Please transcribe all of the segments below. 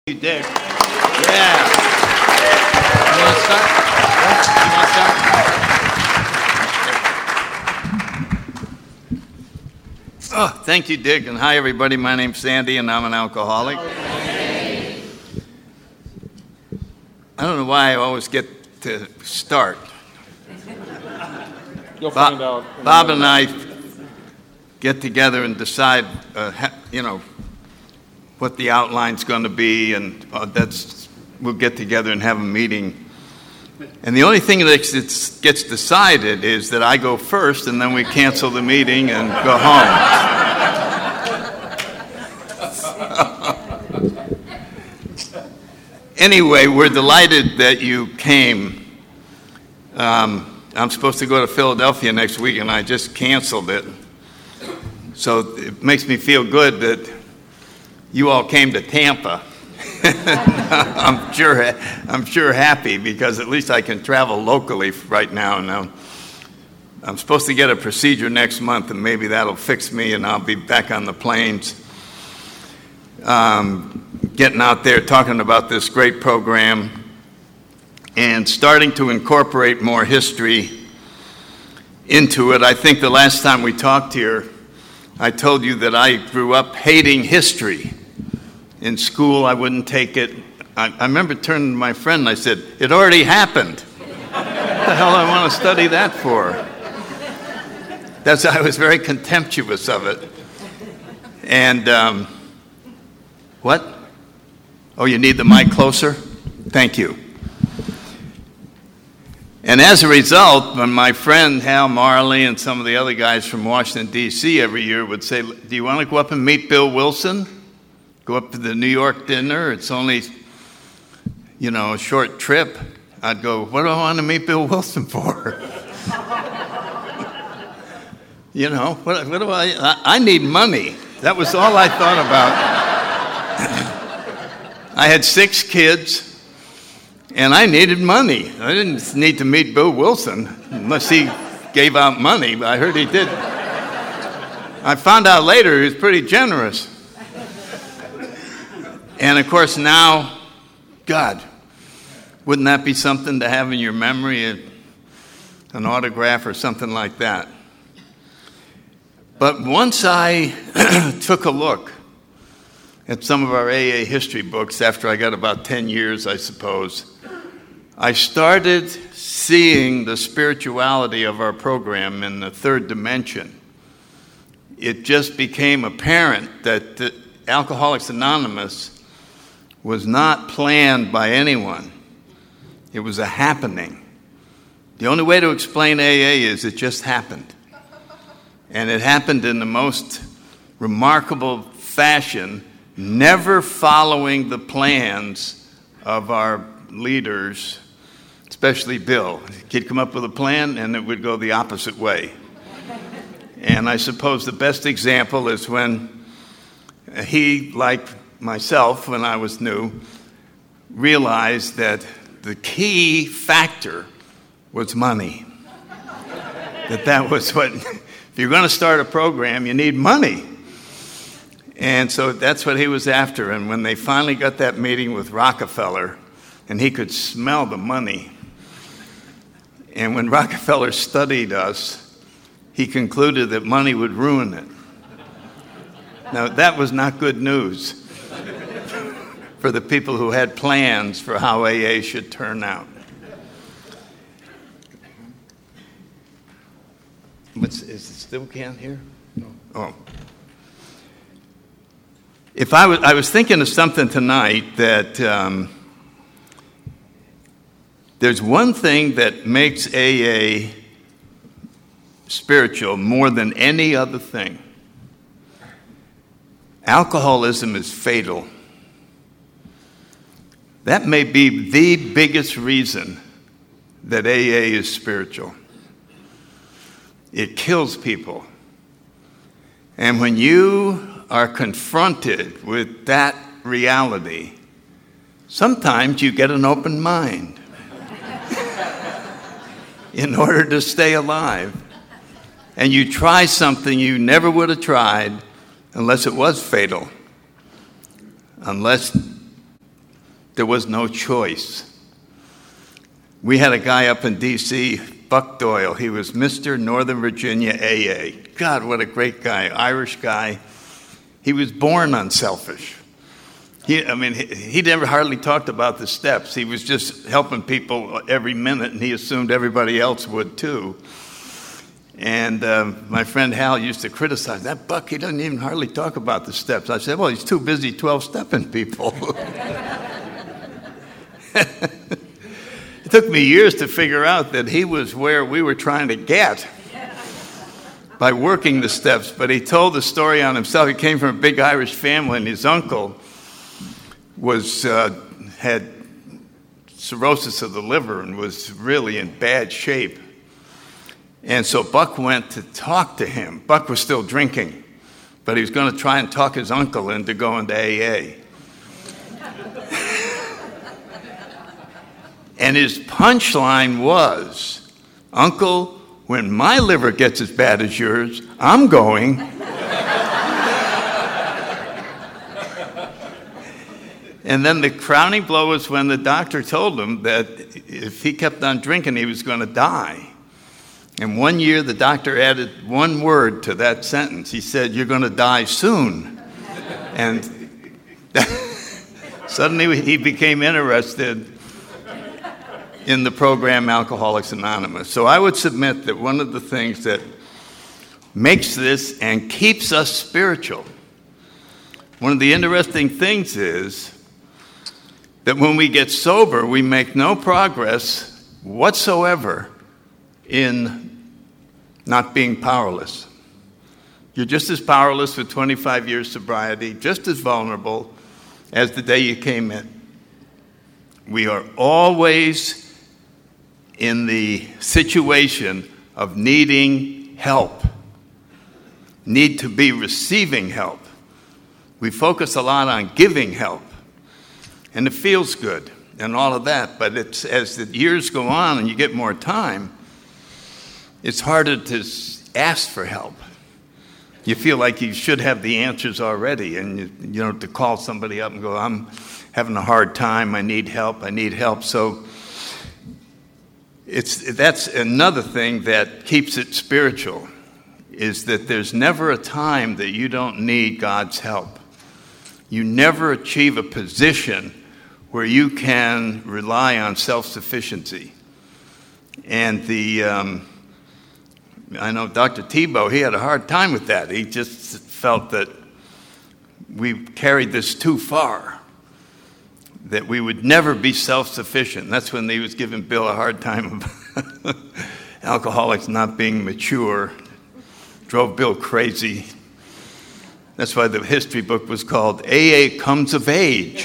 You did. Yeah. You want to start? You want to start? Oh, thank you, Dick. And hi, everybody. My name's Sandy, and I'm an alcoholic. I don't know why I always get to start. You'll find out. Bob and I get together and decide, what the outline's going to be, and we'll get together and have a meeting. And the only thing that gets decided is that I go first, and then we cancel the meeting and go home. Anyway, we're delighted that you came. I'm supposed to go to Philadelphia next week, and I just canceled it. So it makes me feel good that you all came to Tampa. I'm sure happy, because at least I can travel locally right now. Now, I'm supposed to get a procedure next month, and maybe that'll fix me, and I'll be back on the plains, getting out there talking about this great program and starting to incorporate more history into it. I think the last time we talked here, I told you that I grew up hating history. In school, I wouldn't take it. I remember turning to my friend and I said, "It already happened. What the hell do I want to study that for?" I was very contemptuous of it. And what? Oh, you need the mic closer? Thank you. And as a result, when my friend Hal Marley and some of the other guys from Washington, D.C. every year would say, "Do you want to go up and meet Bill Wilson? Go up to the New York dinner. It's only, a short trip." I'd go, "What do I want to meet Bill Wilson for?" What do I need money. That was all I thought about. I had 6 kids, and I needed money. I didn't need to meet Bill Wilson unless he gave out money, but I heard he did. I found out later he was pretty generous. And of course now, God, wouldn't that be something to have in your memory, an autograph or something like that? But once I took a look at some of our AA history books, after I got about 10 years, I suppose, I started seeing the spirituality of our program in the third dimension. It just became apparent that Alcoholics Anonymous was not planned by anyone. It was a happening. The only way to explain AA is it just happened. And it happened in the most remarkable fashion, never following the plans of our leaders, especially Bill. He'd come up with a plan, and it would go the opposite way. And I suppose the best example is when he, like myself, when I was new, realized that the key factor was money. That was what, if you're going to start a program, you need money. And so that's what he was after. And when they finally got that meeting with Rockefeller, and he could smell the money, and when Rockefeller studied us, he concluded that money would ruin it. Now, that was not good news for the people who had plans for how AA should turn out. Is it still can't hear? No. Oh. I was thinking of something tonight that there's one thing that makes AA spiritual more than any other thing. Alcoholism is fatal. That may be the biggest reason that AA is spiritual. It kills people. And when you are confronted with that reality, sometimes you get an open mind in order to stay alive. And you try something you never would have tried unless it was fatal. Unless there was no choice. We had a guy up in D.C., Buck Doyle. He was Mr. Northern Virginia AA. God, what a great guy, Irish guy. He was born unselfish. He never hardly talked about the steps. He was just helping people every minute, and he assumed everybody else would too. And my friend Hal used to criticize that Buck. He doesn't even hardly talk about the steps. I said, well, he's too busy 12-stepping people. It took me years to figure out that he was where we were trying to get by working the steps. But he told the story on himself. He came from a big Irish family, and his uncle had cirrhosis of the liver and was really in bad shape. And so Buck went to talk to him. Buck was still drinking, but he was going to try and talk his uncle into going to AA. And his punchline was, Uncle, when my liver gets as bad as yours, I'm going. And then the crowning blow was when the doctor told him that if he kept on drinking, he was going to die. And 1 year, the doctor added one word to that sentence. He said, you're going to die soon. And suddenly he became interested in the program Alcoholics Anonymous. So I would submit that one of the things that makes this and keeps us spiritual, one of the interesting things is that when we get sober, we make no progress whatsoever in not being powerless. You're just as powerless with 25 years sobriety, just as vulnerable as the day you came in. We are always in the situation of needing help, need to be receiving help. We focus a lot on giving help, and it feels good and all of that, but it's as the years go on and you get more time, it's harder to ask for help. You feel like you should have the answers already, and to call somebody up and go, I'm having a hard time, I need help. So that's another thing that keeps it spiritual, is that there's never a time that you don't need God's help. You never achieve a position where you can rely on self-sufficiency. And I know Dr. Tebow, he had a hard time with that. He just felt that we carried this too far, that we would never be self-sufficient. That's when he was giving Bill a hard time about alcoholics not being mature. Drove Bill crazy. That's why the history book was called AA Comes of Age.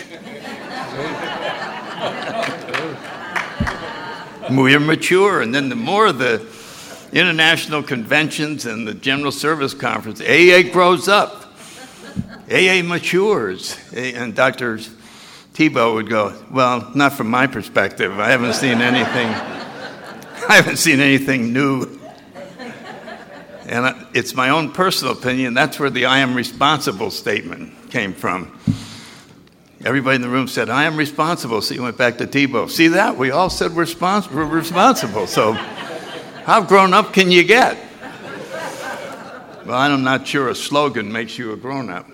We're mature, and then the more the international conventions and the General Service Conference, AA grows up. AA matures. And Dr. Tebow would go, well, not from my perspective. I haven't seen anything new. And it's my own personal opinion. That's where the I am responsible statement came from. Everybody in the room said, I am responsible. So you went back to Tebow. See that? We all said we're responsible. So how grown up can you get? Well, I'm not sure a slogan makes you a grown up.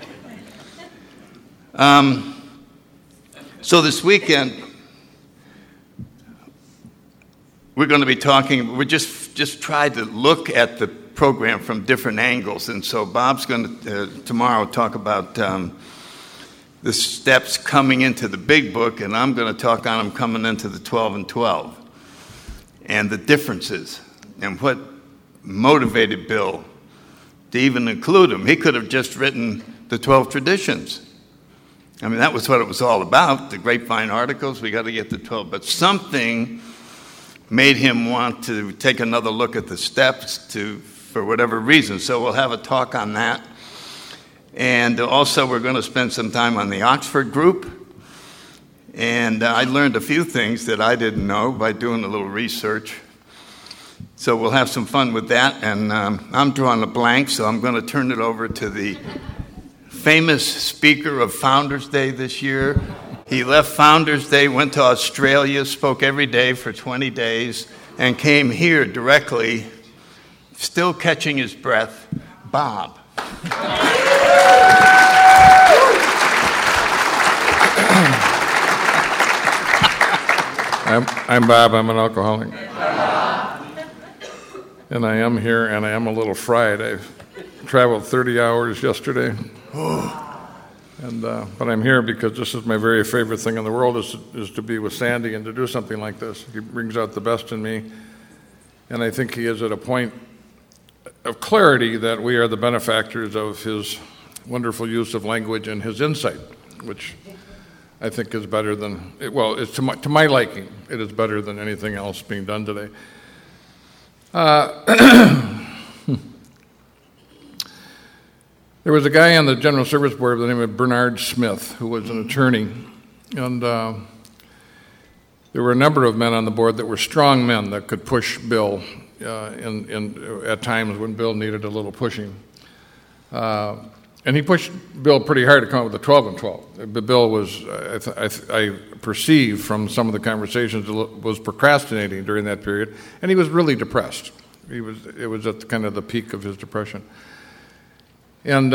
So this weekend, we're going to be talking, we just tried to look at the program from different angles. And so Bob's going to tomorrow talk about the steps coming into the big book, and I'm going to talk on them coming into the 12 and 12 and the differences and what motivated Bill to even include them. He could have just written the 12 traditions. I mean, that was what it was all about, the Grapevine articles. We got to get the 12. But something made him want to take another look at the steps for whatever reason. So we'll have a talk on that. And also we're going to spend some time on the Oxford group. And I learned a few things that I didn't know by doing a little research. So we'll have some fun with that. And I'm drawing a blank, so I'm going to turn it over to the famous speaker of Founders Day this year. He left Founders Day, went to Australia, spoke every day for 20 days, and came here directly, still catching his breath, Bob. I'm Bob. I'm an alcoholic. And I am here, and I am a little fried. I traveled 30 hours yesterday. But I'm here because this is my very favorite thing in the world is to be with Sandy and to do something like this. He brings out the best in me. And I think he is at a point of clarity that we are the benefactors of his wonderful use of language and his insight, which I think is better than, it's to my liking. It is better than anything else being done today. There was a guy on the General Service Board by the name of Bernard Smith, who was an attorney, and there were a number of men on the board that were strong men that could push Bill at times when Bill needed a little pushing. And he pushed Bill pretty hard to come up with a 12 and 12. But Bill was, I perceive from some of the conversations, was procrastinating during that period, and he was really depressed. It was at kind of the peak of his depression. And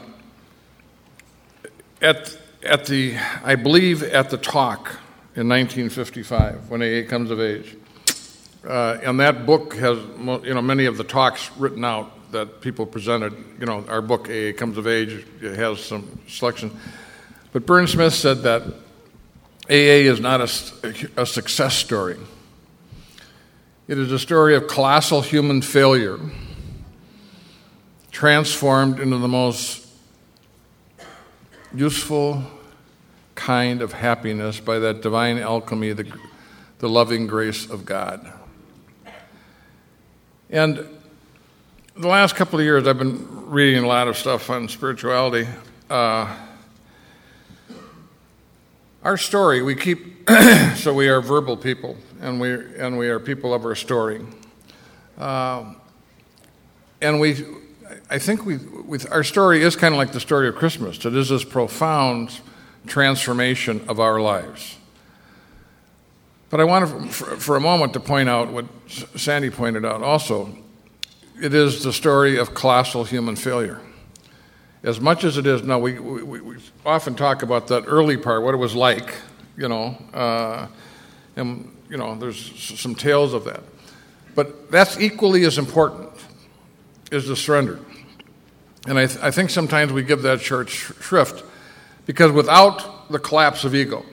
I believe at the talk in 1955, when AA Comes of Age, and that book has many of the talks written out that people presented. Our book AA Comes of Age, it has some selection. But Bern Smith said that AA is not a success story. It is a story of colossal human failure transformed into the most useful kind of happiness by that divine alchemy, the loving grace of God. And the last couple of years, I've been reading a lot of stuff on spirituality. Our story, we keep, so we are verbal people, and we are people of our story. I think our story is kind of like the story of Christmas. It is this profound transformation of our lives. But I want for a moment to point out what Sandy pointed out also. It is the story of colossal human failure. As much as it is, now we often talk about that early part, what it was like, and there's some tales of that. But that's equally as important is the surrender. And I think sometimes we give that short shrift because without the collapse of ego,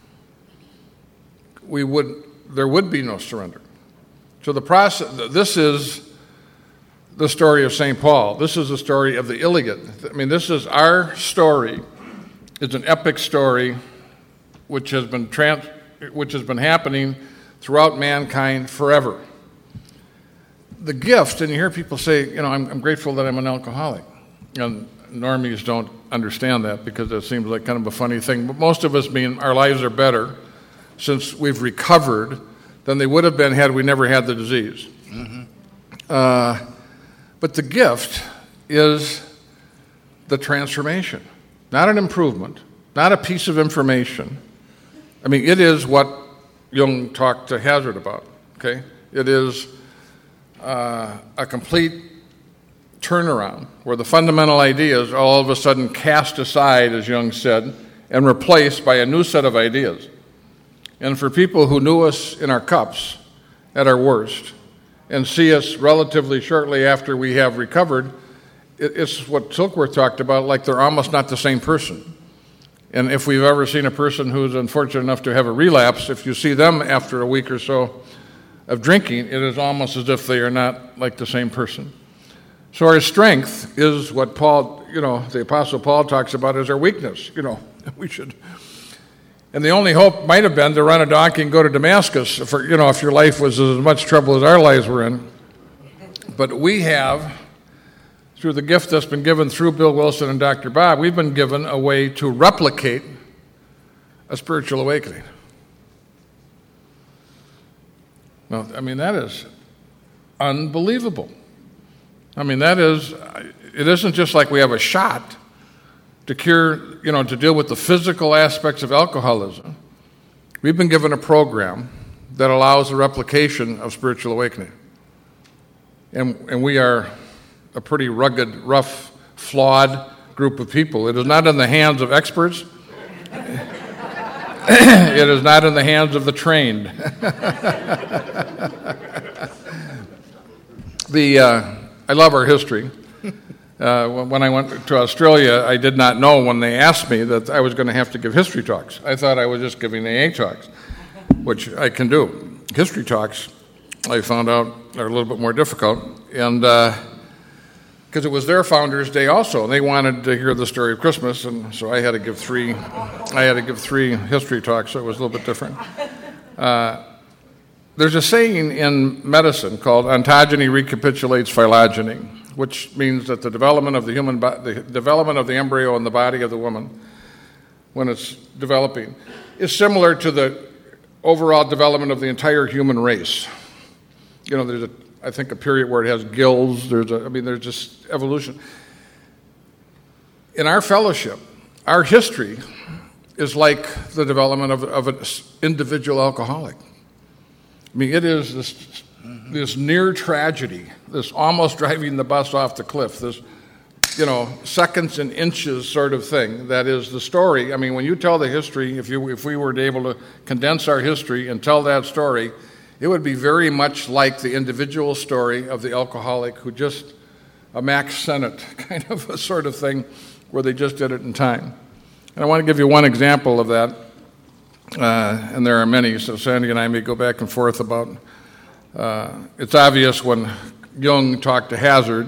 there would be no surrender. So the process, this is the story of St. Paul. This is the story of the Iliad. I mean, this is our story. It's an epic story which has been happening throughout mankind forever. The gift, and you hear people say, I'm grateful that I'm an alcoholic. And normies don't understand that because it seems like kind of a funny thing. But most of us mean our lives are better since we've recovered than they would have been had we never had the disease. Mm-hmm. But the gift is the transformation, not an improvement, not a piece of information. I mean, it is what Jung talked to Hazard about, okay? It is a complete turnaround where the fundamental ideas are all of a sudden cast aside, as Jung said, and replaced by a new set of ideas. And for people who knew us in our cups at our worst and see us relatively shortly after we have recovered, it's what Silkworth talked about, like they're almost not the same person. And if we've ever seen a person who's unfortunate enough to have a relapse, if you see them after a week or so of drinking, it is almost as if they are not like the same person. So our strength is what Paul, the Apostle Paul talks about as our weakness. We should. And the only hope might have been to run a donkey and go to Damascus, if your life was as much trouble as our lives were in. But we have, through the gift that's been given through Bill Wilson and Dr. Bob, we've been given a way to replicate a spiritual awakening. Now, that is unbelievable. It isn't just like we have a shot. to cure, to deal with the physical aspects of alcoholism, we've been given a program that allows the replication of spiritual awakening. And we are a pretty rugged, rough, flawed group of people. It is not in the hands of experts. It is not in the hands of the trained. I love our history. When I went to Australia, I did not know when they asked me that I was going to have to give history talks. I thought I was just giving AA talks, which I can do. History talks, I found out, are a little bit more difficult, and because it was their Founders' Day also, and they wanted to hear the story of Christmas, and so I had to give three history talks, so it was a little bit different. There's a saying in medicine called ontogeny recapitulates phylogeny, which means that the development of the development of the embryo in the body of the woman, when it's developing, is similar to the overall development of the entire human race. There's I think a period where it has gills. There's just evolution. In our fellowship, our history is like the development of an individual alcoholic. It is this near tragedy, this almost driving the bus off the cliff, this, seconds and inches sort of thing. That is the story. When you tell the history, if we were able to condense our history and tell that story, it would be very much like the individual story of the alcoholic who just a Max Sennett kind of a sort of thing where they just did it in time. And I want to give you one example of that. And there are many, so Sandy and I may go back and forth about, it's obvious when Jung talked to Hazard,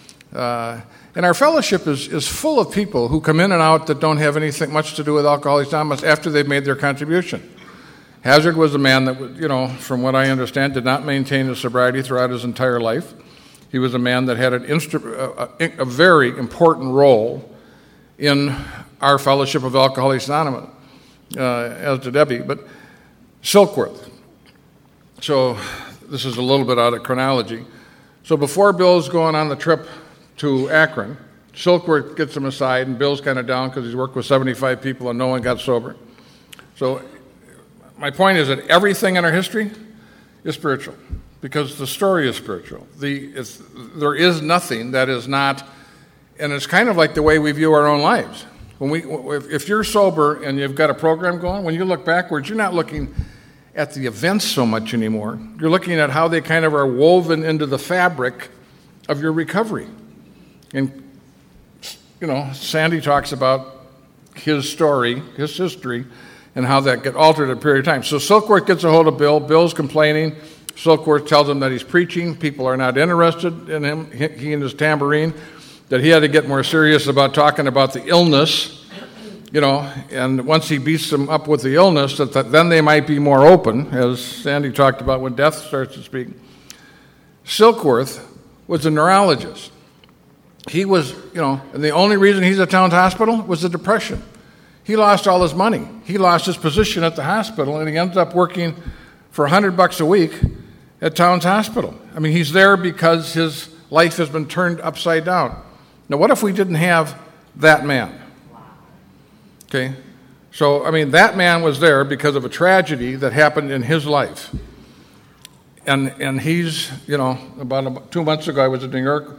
and our fellowship is full of people who come in and out that don't have anything much to do with Alcoholics Anonymous after they've made their contribution. Hazard was a man that, from what I understand, did not maintain his sobriety throughout his entire life. He was a man that had a very important role in our fellowship of Alcoholics Anonymous. As did Debbie, but Silkworth. So this is a little bit out of chronology. So before Bill's going on the trip to Akron, Silkworth gets him aside, and Bill's kind of down because he's worked with 75 people and no one got sober. So my point is that everything in our history is spiritual because the story is spiritual. There is nothing that is not, and it's kind of like the way we view our own lives. If you're sober and you've got a program going, when you look backwards, you're not looking at the events so much anymore. You're looking at how they kind of are woven into the fabric of your recovery. And, Sandy talks about his story, his history, and how that got altered at a period of time. So Silkworth gets a hold of Bill. Bill's complaining. Silkworth tells him that he's preaching. People are not interested in him, he and his tambourine. That he had to get more serious about talking about the illness, and once he beats them up with the illness, then they might be more open, as Sandy talked about when death starts to speak. Silkworth was a neurologist. He was, and the only reason he's at Towns Hospital was the depression. He lost all his money. He lost his position at the hospital, and he ends up working for $100 a week at Towns Hospital. He's there because his life has been turned upside down. Now, what if we didn't have that man? Okay? So, that man was there because of a tragedy that happened in his life. And he's, about 2 months ago, I was in New York.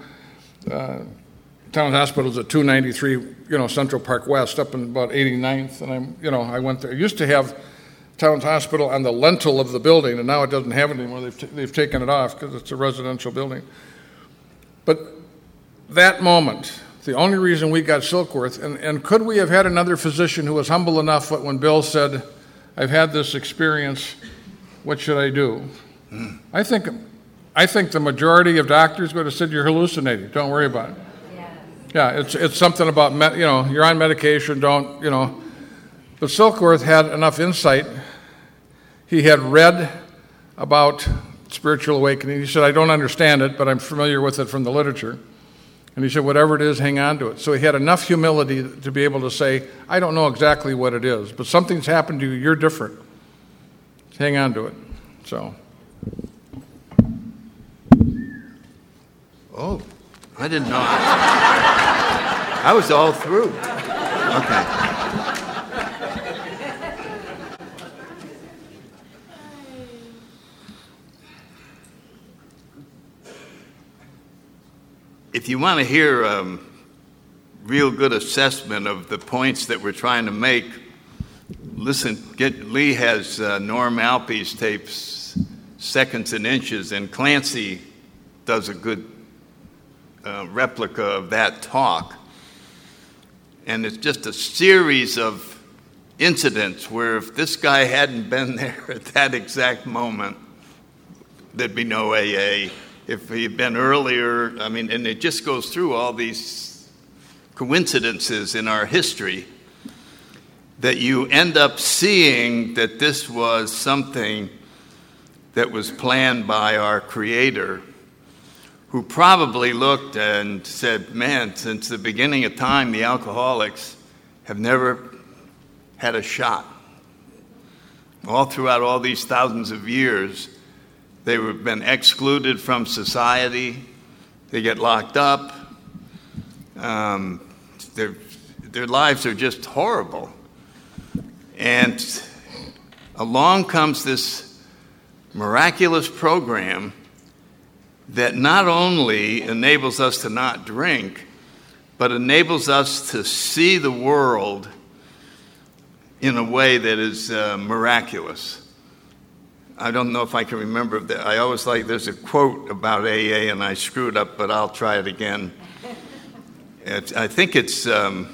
Towns Hospital's at 293, Central Park West, up in about 89th. And I went there. I used to have Towns Hospital on the lintel of the building, and now it doesn't have it anymore. They've taken it off because it's a residential building. But that moment, the only reason we got Silkworth, and could we have had another physician who was humble enough that when Bill said, I've had this experience, what should I do? I think the majority of doctors would have said, you're hallucinating, don't worry about it. Yeah, it's something about, you're on medication, don't. But Silkworth had enough insight. He had read about spiritual awakening. He said, I don't understand it, but I'm familiar with it from the literature. And he said, whatever it is, hang on to it. So he had enough humility to be able to say, I don't know exactly what it is, but something's happened to you, you're different. Hang on to it. So. Oh, I didn't know. I was all through. Okay. If you want to hear a real good assessment of the points that we're trying to make, listen, Lee has Norm Alpe's tapes, Seconds and Inches, and Clancy does a good replica of that talk. And it's just a series of incidents where if this guy hadn't been there at that exact moment, there'd be no AA. If he had been earlier, and it just goes through all these coincidences in our history that you end up seeing that this was something that was planned by our Creator, who probably looked and said, man, since the beginning of time, the alcoholics have never had a shot. All throughout all these thousands of years, they have been excluded from society. They get locked up. Their lives are just horrible. And along comes this miraculous program that not only enables us to not drink, but enables us to see the world in a way that is miraculous. I don't know if I can remember that. I always like, there's a quote about AA, and I screwed up, but I'll try it again. I think it's Ernie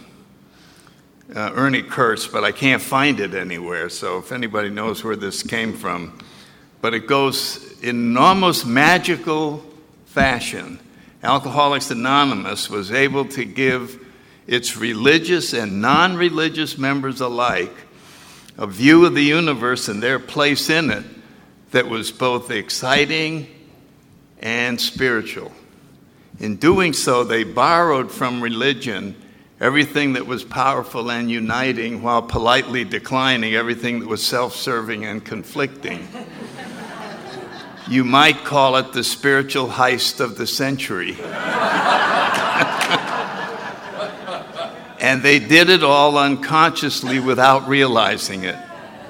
Kurtz, but I can't find it anywhere. So if anybody knows where this came from, but it goes in an almost magical fashion. Alcoholics Anonymous was able to give its religious and non-religious members alike a view of the universe and their place in it that was both exciting and spiritual. In doing so, they borrowed from religion everything that was powerful and uniting while politely declining everything that was self-serving and conflicting. You might call it the spiritual heist of the century. And they did it all unconsciously without realizing it.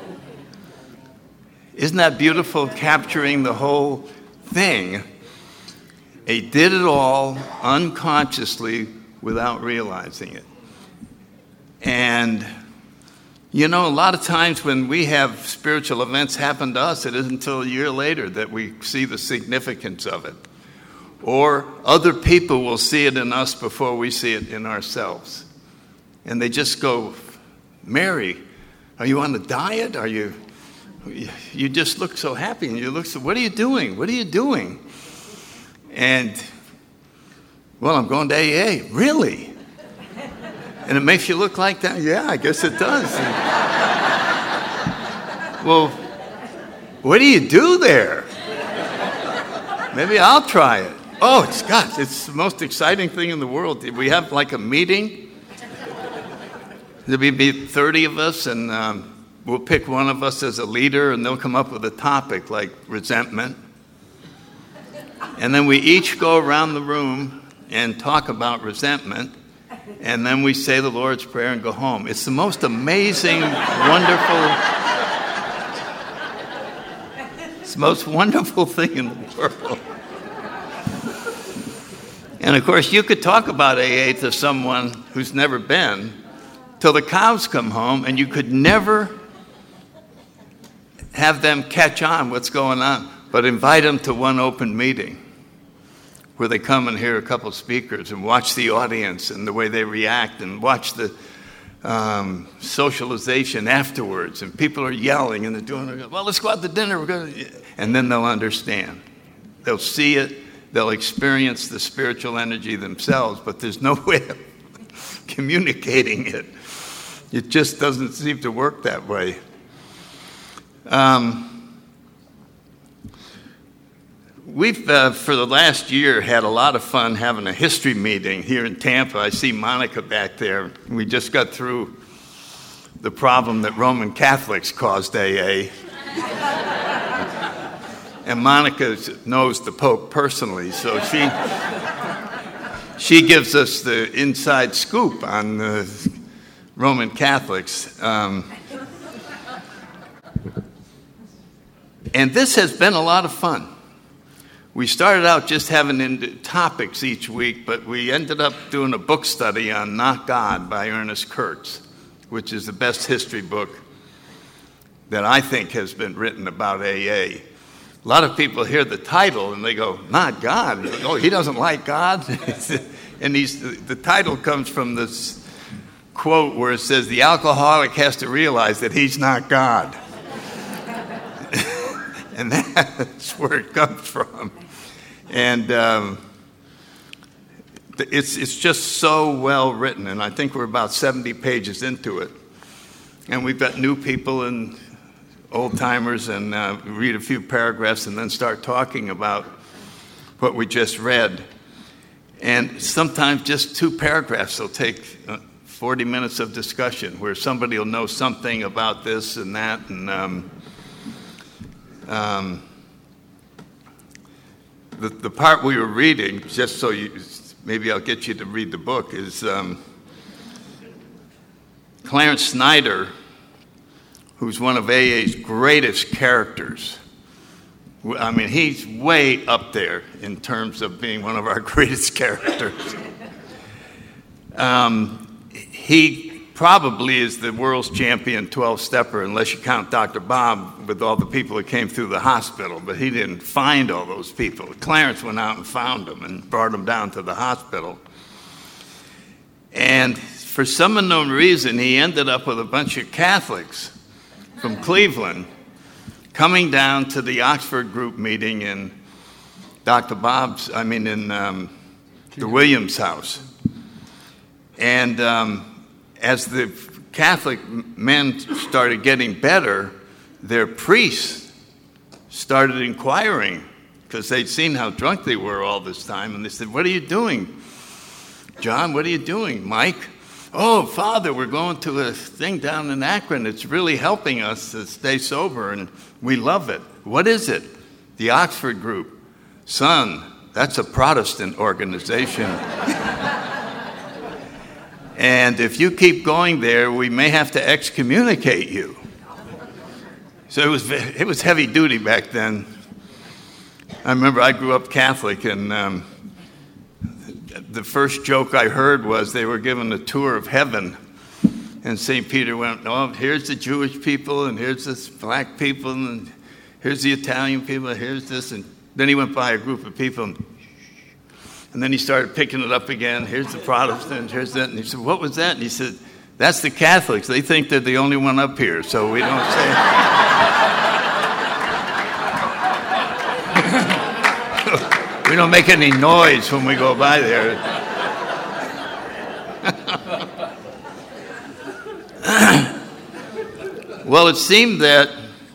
Isn't that beautiful, capturing the whole thing? They did it all unconsciously without realizing it. And, a lot of times when we have spiritual events happen to us, it isn't until a year later that we see the significance of it. Or other people will see it in us before we see it in ourselves. And they just go, Mary, are you on a diet? You just look so happy, and you look so, what are you doing? What are you doing? And, well, I'm going to AA. Really? And it makes you look like that? Yeah, I guess it does. Well, what do you do there? Maybe I'll try it. Oh, it's the most exciting thing in the world. We have like a meeting. There'll be 30 of us, and we'll pick one of us as a leader, and they'll come up with a topic like resentment. And then we each go around the room and talk about resentment, and then we say the Lord's Prayer and go home. It's the most amazing, it's the most wonderful thing in the world. And of course, you could talk about AA to someone who's never been till the cows come home, and you could never have them catch on what's going on, but invite them to one open meeting where they come and hear a couple speakers and watch the audience and the way they react and watch the socialization afterwards. And people are yelling and they're doing, well, let's go out to dinner. And then they'll understand. They'll see it. They'll experience the spiritual energy themselves, but there's no way of communicating it. It just doesn't seem to work that way. We've, for the last year, had a lot of fun having a history meeting here in Tampa. I see Monica back there. We just got through the problem that Roman Catholics caused AA. And Monica knows the Pope personally, so she gives us the inside scoop on Roman Catholics. And this has been a lot of fun. We started out just having topics each week, but we ended up doing a book study on Not God by Ernest Kurtz, which is the best history book that I think has been written about AA. A lot of people hear the title and they go, Not God? Oh, he doesn't like God? And the title comes from this quote where it says, the alcoholic has to realize that he's not God. And that's where it comes from. And it's just so well written, and I think we're about 70 pages into it. And we've got new people and old-timers, and read a few paragraphs and then start talking about what we just read. And sometimes just 2 paragraphs will take 40 minutes of discussion where somebody will know something about this and that. And the part we were reading, just so maybe I'll get you to read the book, is Clarence Snyder, who's one of AA's greatest characters. I mean, he's way up there in terms of being one of our greatest characters. He probably is the world's champion 12-stepper, unless you count Dr. Bob with all the people that came through the hospital, but he didn't find all those people. Clarence went out and found them and brought them down to the hospital. And for some unknown reason, he ended up with a bunch of Catholics from Cleveland coming down to the Oxford group meeting in the Williams house. And as the Catholic men started getting better, their priests started inquiring because they'd seen how drunk they were all this time. And they said, what are you doing? John, what are you doing? Mike? Oh, Father, we're going to a thing down in Akron. It's really helping us to stay sober, and we love it. What is it? The Oxford group. Son, that's a Protestant organization. And if you keep going there, we may have to excommunicate you. So it was heavy duty back then. I remember I grew up Catholic, and the first joke I heard was they were given a tour of heaven. And St. Peter went, oh, here's the Jewish people, and here's the black people, and here's the Italian people, and here's this. And then he went by a group of people, and then he started picking it up again. Here's the Protestants, here's that. And he said, what was that? And he said, that's the Catholics. They think they're the only one up here, so we don't say. We don't make any noise when we go by there. Well, it seemed that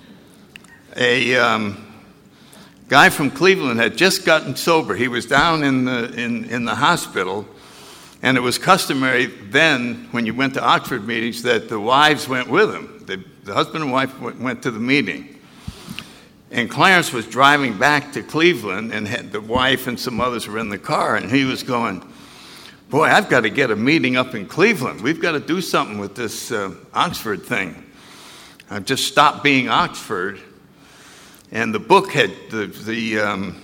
a guy from Cleveland had just gotten sober. He was down in the hospital, and it was customary then, when you went to Oxford meetings, that the wives went with him. The husband and wife went to the meeting. And Clarence was driving back to Cleveland, and the wife and some others were in the car, and he was going, boy, I've got to get a meeting up in Cleveland. We've got to do something with this Oxford thing. I've just stopped being Oxford. And the book had the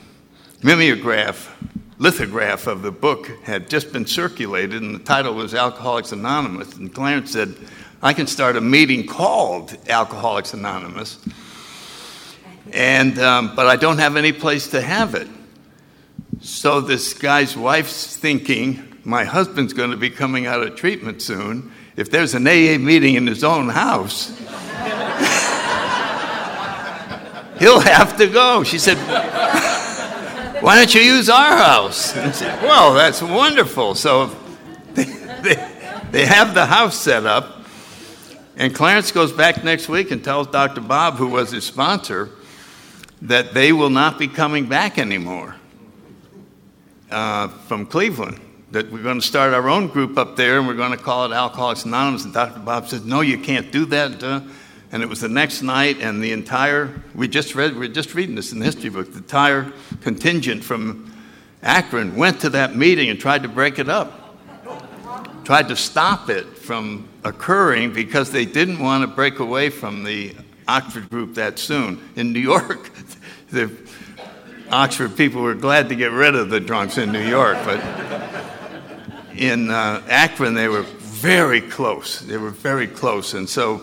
lithograph of the book had just been circulated, and the title was Alcoholics Anonymous. And Clarence said, I can start a meeting called Alcoholics Anonymous. And but I don't have any place to have it. So this guy's wife's thinking, my husband's going to be coming out of treatment soon. If there's an AA meeting in his own house, he'll have to go. She said, why don't you use our house? And I said, well, that's wonderful. So they have the house set up, and Clarence goes back next week and tells Dr. Bob, who was his sponsor, that they will not be coming back anymore from Cleveland, that we're going to start our own group up there, and we're going to call it Alcoholics Anonymous. And Dr. Bob said, no, you can't do that. And it was the next night, and we're just reading this in the history book, the entire contingent from Akron went to that meeting and tried to break it up, tried to stop it from occurring because they didn't want to break away from the Oxford group that soon. In New York, the Oxford people were glad to get rid of the drunks in New York, but in Akron they were very close. They were very close, and so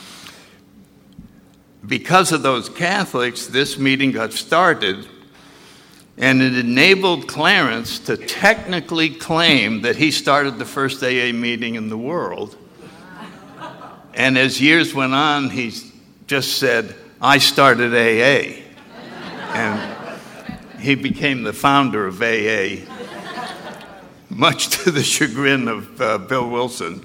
because of those Catholics, this meeting got started, and it enabled Clarence to technically claim that he started the first AA meeting in the world. And as years went on, he just said, "I started AA." And he became the founder of AA, much to the chagrin of Bill Wilson.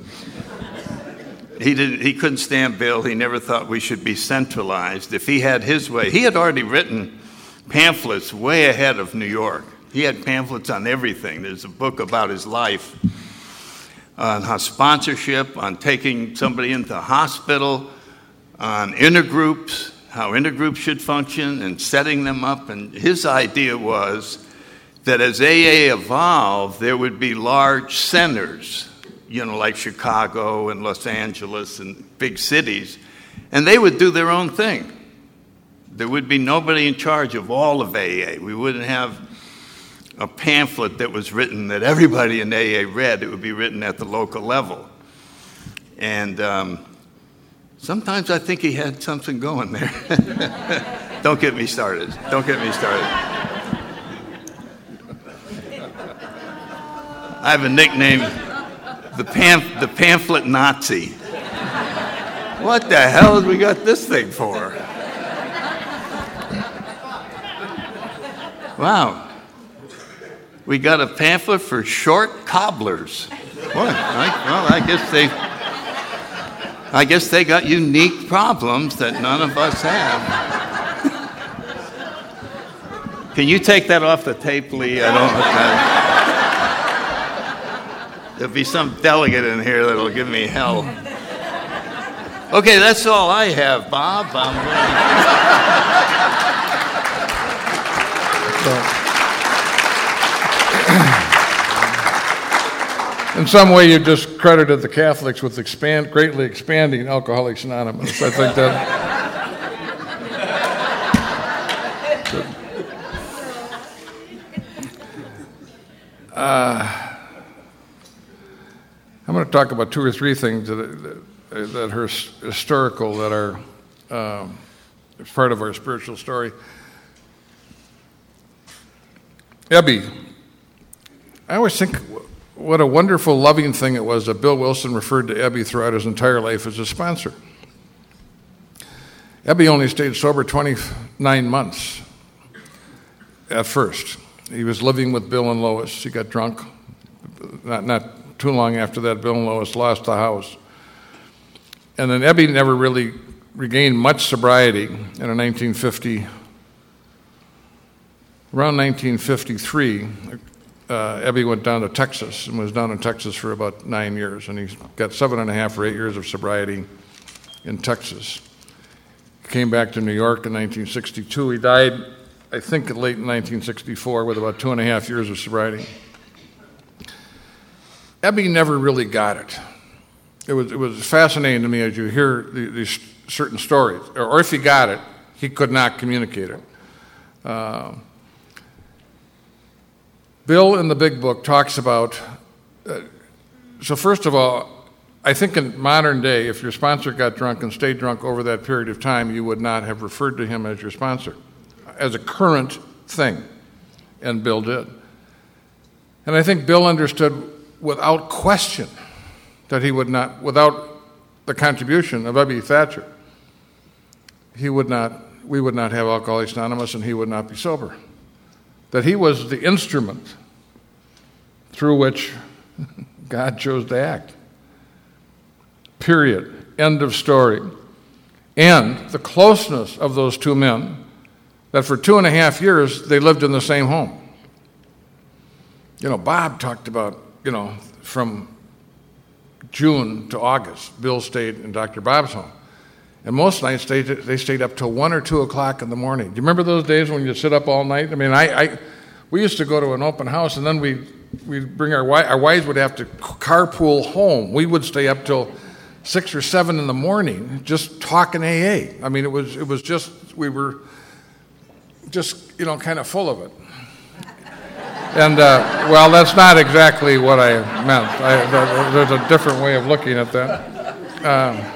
He couldn't stand Bill. He never thought we should be centralized. If he had his way, he had already written pamphlets way ahead of New York. He had pamphlets on everything. There's a book about his life, on sponsorship, on taking somebody into hospital, on intergroups, how intergroups should function, and setting them up. And his idea was that as AA evolved, there would be large centers, like Chicago and Los Angeles and big cities, and they would do their own thing. There would be nobody in charge of all of AA. We wouldn't have a pamphlet that was written that everybody in AA read. It would be written at the local level. And sometimes I think he had something going there. Don't get me started. Don't get me started. I have a nickname, the pamphlet Nazi. What the hell have we got this thing for? Wow. We got a pamphlet for short cobblers. What? I guess they got unique problems that none of us have. Can you take that off the tape, Lee? There'll be some delegate in here that'll give me hell. Okay, that's all I have, Bob. In some way, you just credited the Catholics with greatly expanding Alcoholics Anonymous. I think that. I'm going to talk about two or three things that are historical, that are part of our spiritual story. Ebby. I always think what a wonderful, loving thing it was that Bill Wilson referred to Ebby throughout his entire life as a sponsor. Ebby only stayed sober 29 months at first. He was living with Bill and Lois. He got drunk. Not too long after that, Bill and Lois lost the house. And then Ebby never really regained much sobriety. And in around 1953, Ebby went down to Texas and was down in Texas for about 9 years, and he got 7.5 or 8 years of sobriety in Texas. He came back to New York in 1962. He died, I think, late in 1964 with about 2.5 years of sobriety. Ebby never really got it. It was fascinating to me as you hear these certain stories, or if he got it, he could not communicate it. Bill in the Big Book talks about, so first of all, I think in modern day, if your sponsor got drunk and stayed drunk over that period of time, you would not have referred to him as your sponsor, as a current thing, and Bill did. And I think Bill understood without question that he would not, without the contribution of Ebby Thatcher, we would not have Alcoholics Anonymous, and he would not be sober. That he was the instrument through which God chose to act. Period. End of story. And the closeness of those two men, that for 2.5 years they lived in the same home. Bob talked about, from June to August, Bill stayed in Dr. Bob's home. And most nights they stayed up till 1 or 2 o'clock in the morning. Do you remember those days when you sit up all night? I mean, we used to go to an open house, and then we'd bring our wives would have to carpool home. We would stay up till 6 or 7 in the morning just talking AA. I mean, it was just, we were just, kind of full of it. And, well, that's not exactly what I meant. There's a different way of looking at that.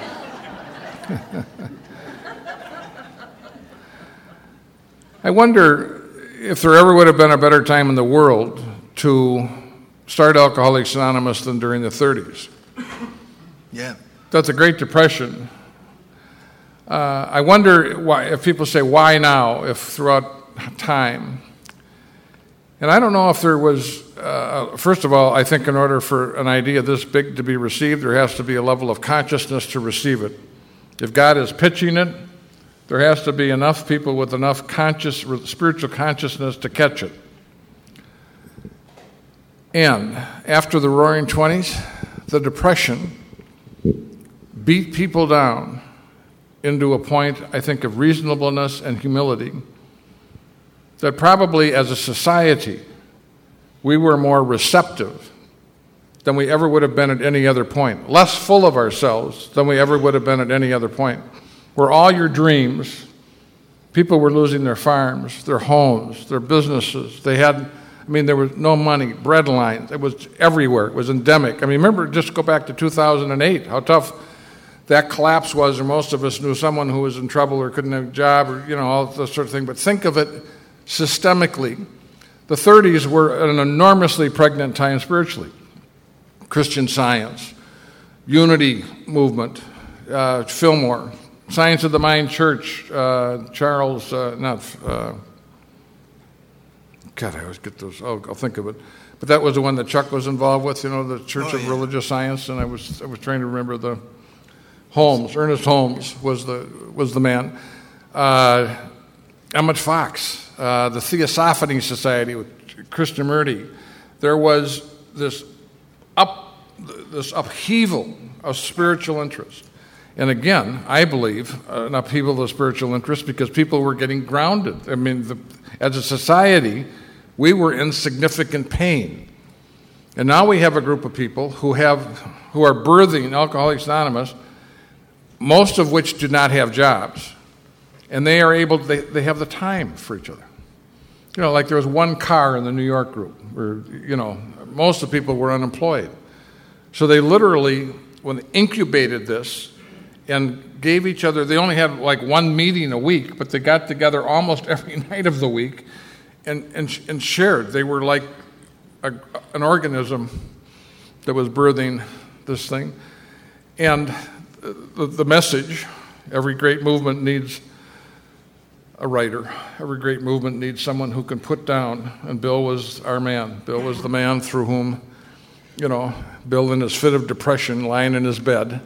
I wonder if there ever would have been a better time in the world to start Alcoholics Anonymous than during the 30s. Yeah. That's a Great Depression. I wonder why, if people say, why now, if throughout time? And I don't know if there was, first of all, I think in order for an idea this big to be received, there has to be a level of consciousness to receive it. If God is pitching it, there has to be enough people with enough spiritual consciousness to catch it. And after the Roaring '20s, the Depression beat people down into a point, I think, of reasonableness and humility that probably as a society we were more receptive than we ever would have been at any other point, less full of ourselves than we ever would have been at any other point, where all your dreams, people were losing their farms, their homes, their businesses. There was no money, bread lines. It was everywhere. It was endemic. Remember, just go back to 2008, how tough that collapse was, and most of us knew someone who was in trouble or couldn't have a job or, all that sort of thing. But think of it systemically. The 30s were an enormously pregnant time spiritually. Christian Science, Unity Movement, Fillmore, Science of the Mind Church, Charles, God, I always get those, I'll think of it. But that was the one that Chuck was involved with, the Church of Religious Science, and I was trying to remember the Holmes. Ernest Holmes was the man. Emmett Fox, the Theosophany Society with Krishnamurti. There was this upheaval of spiritual interest. And again, I believe an upheaval of spiritual interest because people were getting grounded. As a society, we were in significant pain. And now we have a group of people who are birthing Alcoholics Anonymous, most of which do not have jobs. And they are they have the time for each other. Like there was one car in the New York group where, most of the people were unemployed. So they literally, when they incubated this and gave each other, they only had like one meeting a week, but they got together almost every night of the week and shared. They were like an organism that was birthing this thing. And the message, every great movement needs a writer. Every great movement needs someone who can put down, and Bill was our man. Bill was the man through whom, Bill in his fit of depression, lying in his bed,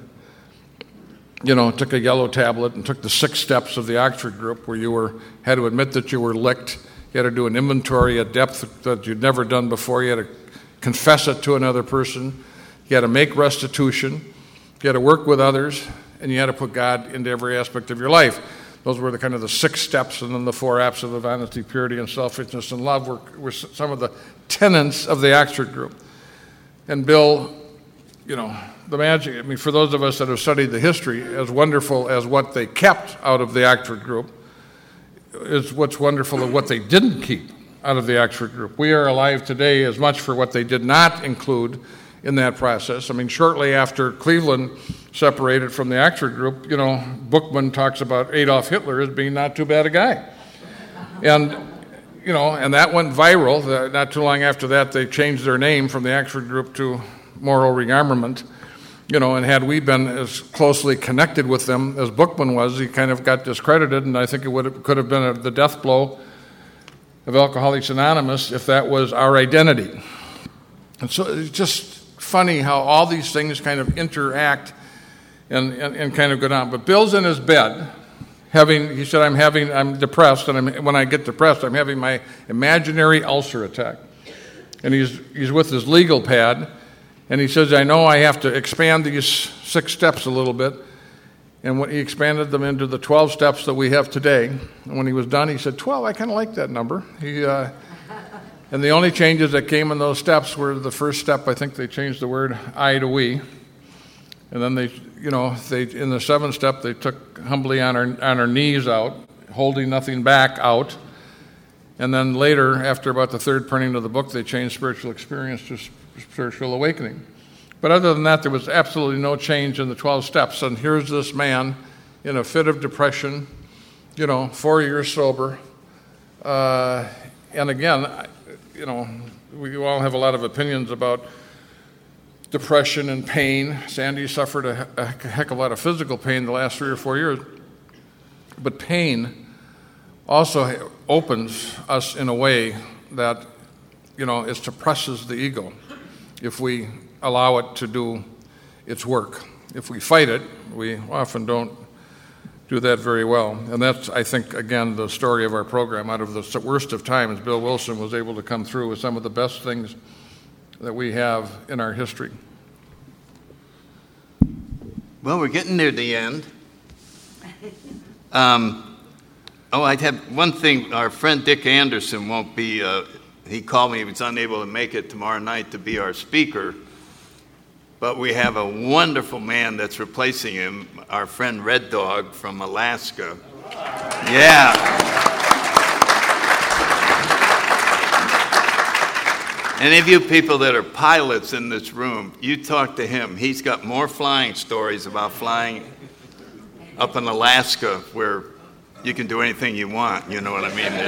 took a yellow tablet and took the 6 steps of the Oxford group where you had to admit that you were licked. You had to do an inventory at depth that you'd never done before. You had to confess it to another person. You had to make restitution. You had to work with others, and you had to put God into every aspect of your life. Those were the 6 steps, and then the 4 apps of honesty, purity, and selfishness and love were some of the tenets of the Oxford group. And Bill, the magic, for those of us that have studied the history, as wonderful as what they kept out of the Oxford group is what's wonderful of what they didn't keep out of the Oxford group. We are alive today as much for what they did not include in that process. Shortly after Cleveland separated from the Oxford group, Bookman talks about Adolf Hitler as being not too bad a guy. And, and that went viral. Not too long after that, they changed their name from the Oxford group to Moral Rearmament. And had we been as closely connected with them as Bookman was, he kind of got discredited, and I think could have been the death blow of Alcoholics Anonymous if that was our identity. And so it's just funny how all these things kind of interact and kind of go down. But Bill's in his bed he said, I'm depressed, and when I get depressed, I'm having my imaginary ulcer attack. And he's with his legal pad, and he says, I know I have to expand these 6 steps a little bit. And when he expanded them into the 12 steps that we have today. And when he was done, he said, 12, I kind of like that number. And the only changes that came in those steps were the first step, I think they changed the word I to we. And then they they in the 7th step, they took humbly on our knees out, holding nothing back out. And then later, after about the 3rd printing of the book, they changed spiritual experience to spiritual awakening. But other than that, there was absolutely no change in the 12 steps. And here's this man in a fit of depression, 4 years sober. And again, we all have a lot of opinions about depression and pain. Sandy suffered a heck of a lot of physical pain the last 3 or 4 years. But pain also opens us in a way that, it suppresses the ego if we allow it to do its work. If we fight it, we often don't do that very well. And that's, I think, again, the story of our program. Out of the worst of times, Bill Wilson was able to come through with some of the best things that we have in our history. Well, we're getting near the end. I'd have one thing. Our friend Dick Anderson won't be, he called me, he was unable to make it tomorrow night to be our speaker. But we have a wonderful man that's replacing him, our friend Red Dog from Alaska. Yeah. Any of you people that are pilots in this room, you talk to him. He's got more flying stories about flying up in Alaska where you can do anything you want, you know what I mean?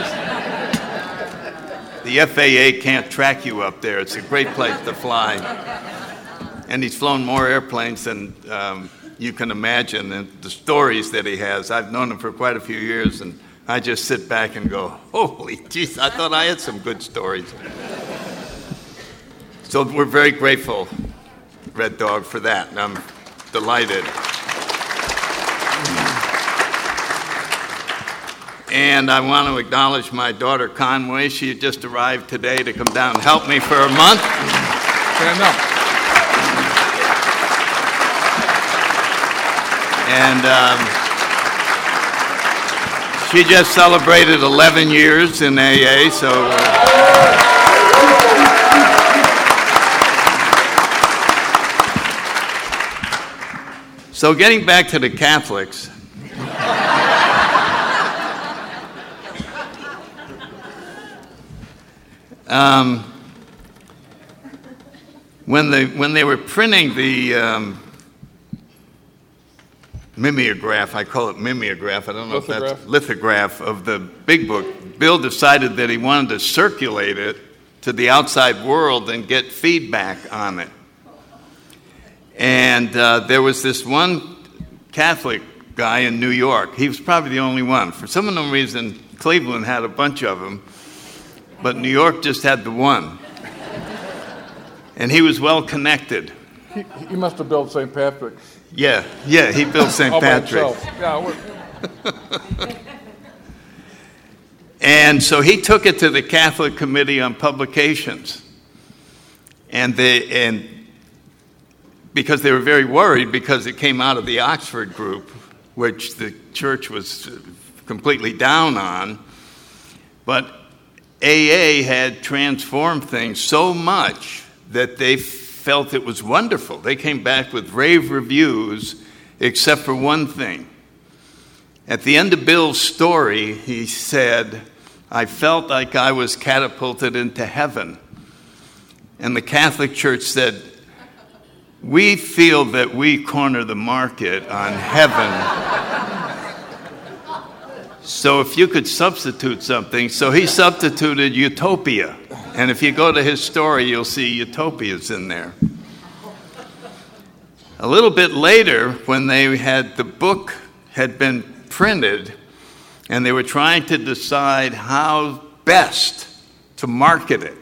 The FAA can't track you up there. It's a great place to fly. And he's flown more airplanes than you can imagine. And the stories that he has, I've known him for quite a few years, and I just sit back and go, holy jeez, I thought I had some good stories. So we're very grateful, Red Dog, for that, and I'm delighted. And I want to acknowledge my daughter, Conway. She just arrived today to come down and help me for a month. Stand up. And she just celebrated 11 years in AA, so... So getting back to the Catholics, when they were printing the mimeograph, I call it mimeograph, I don't know if that's lithograph of the big book, Bill decided that he wanted to circulate it to the outside world and get feedback on it. And there was this one Catholic guy in New York. He was probably the only one. For some unknown reason, Cleveland had a bunch of them, but New York just had the one. And he was well connected. He must have built St. Patrick's. Yeah, he built St. Patrick's. And so he took it to the Catholic Committee on Publications. And because they were very worried because it came out of the Oxford group, which the church was completely down on. But AA had transformed things so much that they felt it was wonderful. They came back with rave reviews, except for one thing. At the end of Bill's story, he said, I felt like I was catapulted into heaven. And the Catholic Church said, we feel that we corner the market on heaven. So if you could substitute something, so he substituted utopia. And if you go to his story, you'll see utopias in there. A little bit later, when they had the book had been printed, and they were trying to decide how best to market it,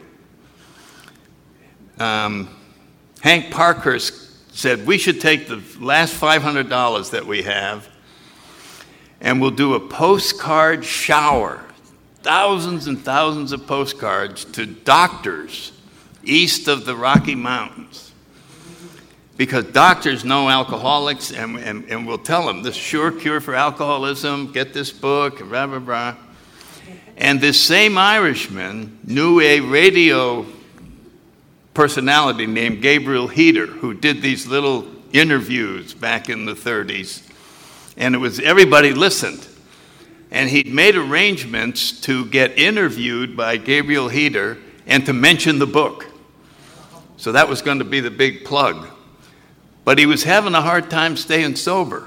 Hank Parkhurst said, we should take the last $500 that we have and we'll do a postcard shower, thousands and thousands of postcards to doctors east of the Rocky Mountains. Because doctors know alcoholics and we'll tell them, this sure cure for alcoholism, get this book, blah, blah, blah. And this same Irishman knew a radio personality named Gabriel Heater, who did these little interviews back in the 30s. And it was everybody listened. And he'd made arrangements to get interviewed by Gabriel Heder and to mention the book. So that was going to be the big plug. But he was having a hard time staying sober.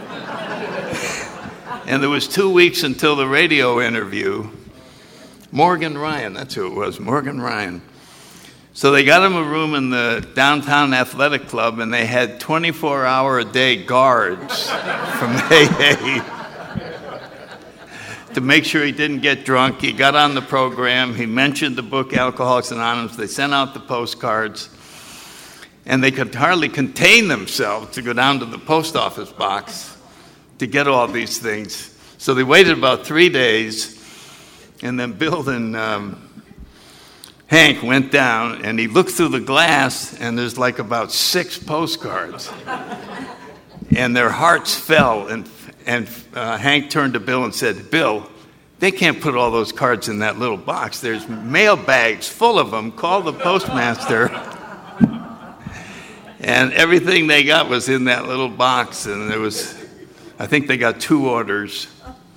And there was 2 weeks until the radio interview. Morgan Ryan, that's who it was, Morgan Ryan. So they got him a room in the downtown athletic club, and they had 24-hour-a-day guards from AA to make sure he didn't get drunk. He got on the program. He mentioned the book Alcoholics Anonymous. They sent out the postcards, and they could hardly contain themselves to go down to the post office box to get all these things. So they waited about 3 days, and then Bill and Hank went down, and he looked through the glass, and there's like about 6 postcards. And their hearts fell, and Hank turned to Bill and said, "Bill, they can't put all those cards in that little box. There's mail bags full of them. Call the postmaster." And everything they got was in that little box, and there was, I think they got 2 orders.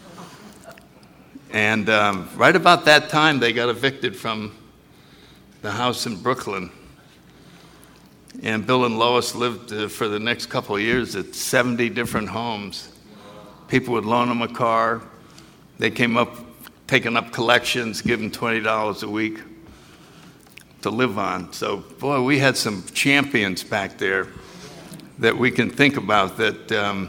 And right about that time, they got evicted from the house in Brooklyn. And Bill and Lois lived for the next couple of years at 70 different homes. People would loan them a car. They came up, taking up collections, give them $20 a week to live on. So, boy, we had some champions back there that we can think about that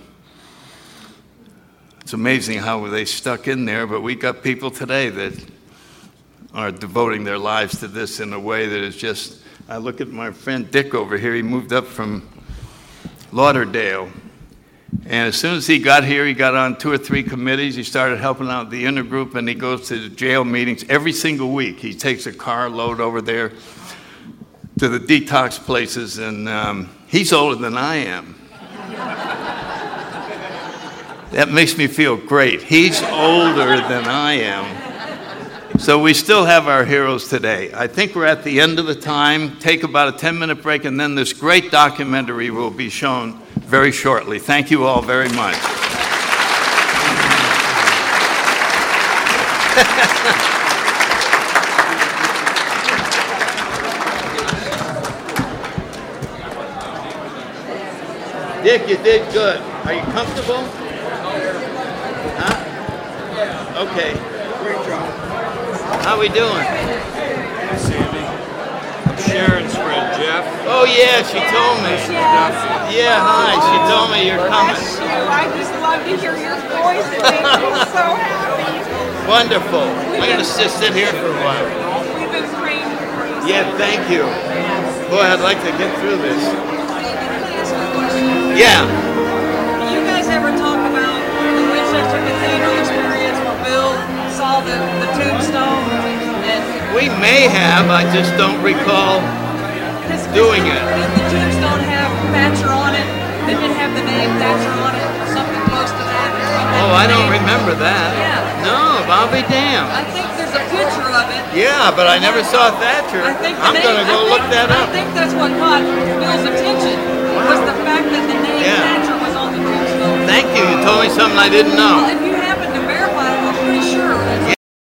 it's amazing how they stuck in there, but we got people today that are devoting their lives to this in a way that is just, I look at my friend Dick over here. He moved up from Lauderdale. And as soon as he got here, he got on 2 or 3 committees. He started helping out the intergroup, and he goes to the jail meetings every single week. He takes a car load over there to the detox places, and he's older than I am. That makes me feel great. He's older than I am. So we still have our heroes today. I think we're at the end of the time. Take about a 10-minute break, and then this great documentary will be shown very shortly. Thank you all very much. Dick, you did good. Are you comfortable? Huh? Okay. Great job. How we doing? Hey, Sandy. I'm Sharon's friend, Jeff. Oh, yeah, she told me. Yeah, hi, she told me you're coming. I just love to hear your voice. It makes me so happy. Wonderful. I'm going to just sit here for a while. We've been praying for you. Yeah, thank you. Boy, I'd like to get through this. Do Yeah. you guys ever talk about the Winchester Cathedral experience where Bill saw the tombstone? And We may have, I just don't recall doing it. Did the tombstone have Thatcher on it? Did it have the name Thatcher on it or something close to that? Oh, I don't remember that. Yeah. No, I'll be damned. I think there's a picture of it. Yeah, but I never saw Thatcher. I think the I'm name- going to go look that I up. think that's what caught Bill's attention, was the fact that the name Yeah. Thatcher was on the tombstone. Thank you. You told me something I didn't Well, know. if you